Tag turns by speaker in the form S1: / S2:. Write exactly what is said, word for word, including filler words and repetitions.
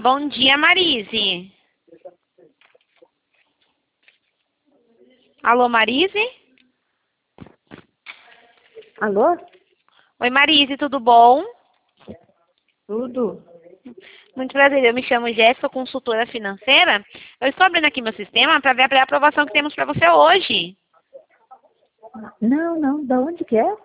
S1: Bom dia, Marise. Alô, Marise?
S2: Alô?
S1: Oi, Marise, tudo bom?
S2: Tudo.
S1: Muito prazer, eu me chamo Jéssica, consultora financeira. Eu estou abrindo aqui meu sistema para ver a pré-aprovação que temos para você hoje.
S2: Não, não. Da onde que é?